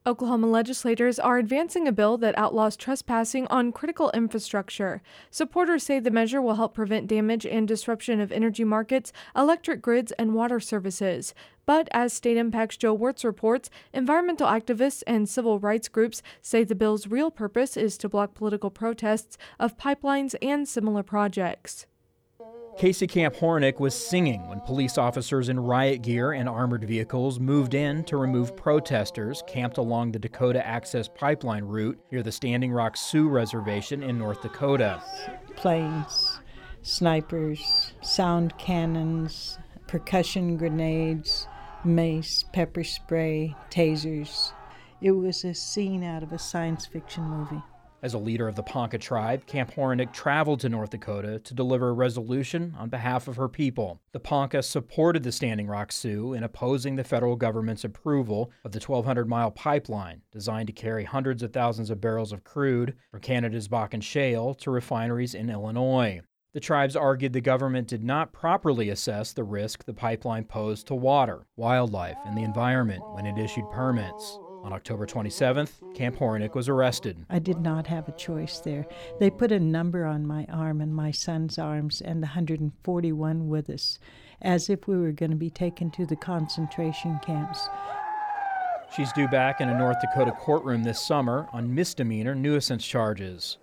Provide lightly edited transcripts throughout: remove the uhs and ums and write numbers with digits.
Oklahoma legislators are advancing a bill that outlaws trespassing on critical infrastructure. Supporters say the measure will help prevent damage and disruption of energy markets, electric grids, and water services. But as State Impact's Joe Wirtz reports, environmental activists and civil rights groups say the bill's real purpose is to block political protests of pipelines and similar projects. Casey Camp Hornick was singing when police officers in riot gear and armored vehicles moved in to remove protesters camped along the Dakota Access Pipeline route near the Standing Rock Sioux Reservation in North Dakota. Planes, snipers, sound cannons, percussion grenades, mace, pepper spray, tasers. It was a scene out of a science fiction movie. As a leader of the Ponca tribe, Camp Hornick traveled to North Dakota to deliver a resolution on behalf of her people. The Ponca supported the Standing Rock Sioux in opposing the federal government's approval of the 1,200-mile pipeline designed to carry hundreds of thousands of barrels of crude from Canada's Bakken Shale to refineries in Illinois. The tribes argued the government did not properly assess the risk the pipeline posed to water, wildlife, and the environment when it issued permits. On October 27th, Camp Hornick was arrested. I did not have a choice there. They put a number on my arm and my son's arms and the 141 with us, as if we were going to be taken to the concentration camps. She's due back in a North Dakota courtroom this summer on misdemeanor nuisance charges.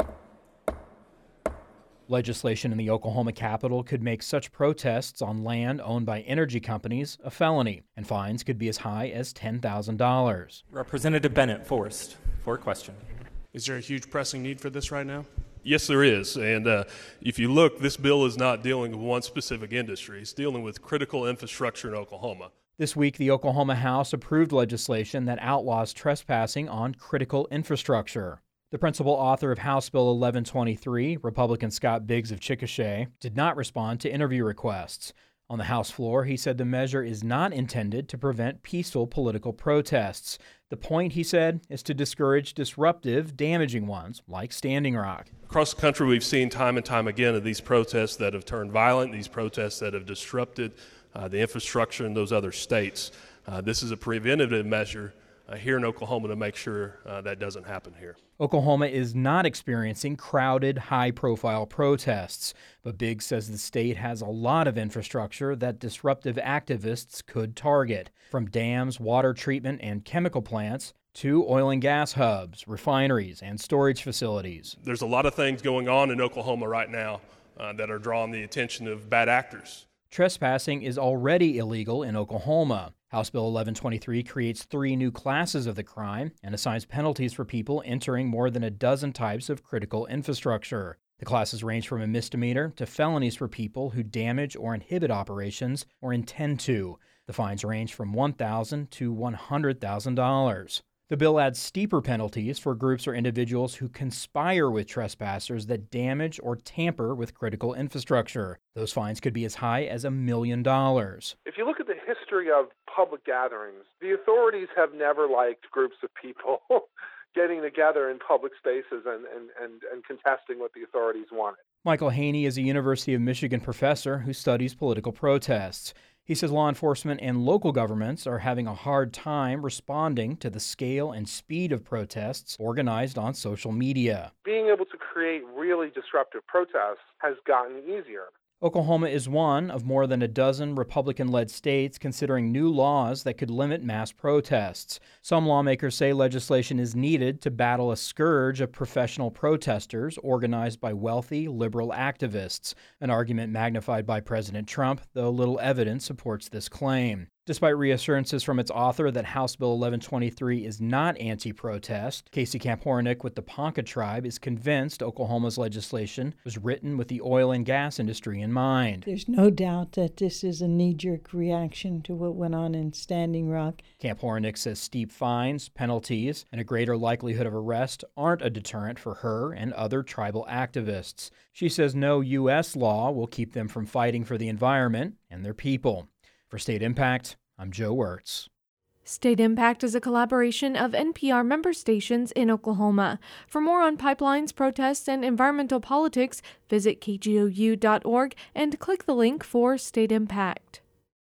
Legislation in the Oklahoma Capitol could make such protests on land owned by energy companies a felony, and fines could be as high as $10,000. Representative Bennett, Forrest, for a question. Is there a huge pressing need for this right now? Yes, there is. And if you look, this bill is not dealing with one specific industry. It's dealing with critical infrastructure in Oklahoma. This week, the Oklahoma House approved legislation that outlaws trespassing on critical infrastructure. The principal author of House Bill 1123, Republican Scott Biggs of Chickasha, did not respond to interview requests. On the House floor, he said the measure is not intended to prevent peaceful political protests. The point, he said, is to discourage disruptive, damaging ones, like Standing Rock. Across the country, we've seen time and time again of these protests that have turned violent, these protests that have disrupted the infrastructure in those other states. This is a preventative measure here in Oklahoma to make sure that doesn't happen here. Oklahoma is not experiencing crowded, high-profile protests, but Biggs says the state has a lot of infrastructure that disruptive activists could target, from dams, water treatment, and chemical plants to oil and gas hubs, refineries, and storage facilities. There's a lot of things going on in Oklahoma right now that are drawing the attention of bad actors. Trespassing is already illegal in Oklahoma. House Bill 1123 creates 3 new classes of the crime and assigns penalties for people entering more than a dozen types of critical infrastructure. The classes range from a misdemeanor to felonies for people who damage or inhibit operations or intend to. The fines range from $1,000 to $100,000. The bill adds steeper penalties for groups or individuals who conspire with trespassers that damage or tamper with critical infrastructure. Those fines could be as high as $1 million. If you look at the history of public gatherings, the authorities have never liked groups of people getting together in public spaces and contesting what the authorities wanted. Michael Haney is a University of Michigan professor who studies political protests. He says law enforcement and local governments are having a hard time responding to the scale and speed of protests organized on social media. Being able to create really disruptive protests has gotten easier. Oklahoma is one of more than a dozen Republican-led states considering new laws that could limit mass protests. Some lawmakers say legislation is needed to battle a scourge of professional protesters organized by wealthy, liberal activists, an argument magnified by President Trump, though little evidence supports this claim. Despite reassurances from its author that House Bill 1123 is not anti-protest, Casey Camp Hornick with the Ponca tribe is convinced Oklahoma's legislation was written with the oil and gas industry in mind. There's no doubt that this is a knee-jerk reaction to what went on in Standing Rock. Camp Hornick says steep fines, penalties, and a greater likelihood of arrest aren't a deterrent for her and other tribal activists. She says no U.S. law will keep them from fighting for the environment and their people. For State Impact, I'm Joe Wirtz. State Impact is a collaboration of NPR member stations in Oklahoma. For more on pipelines, protests, and environmental politics, visit kgou.org and click the link for State Impact.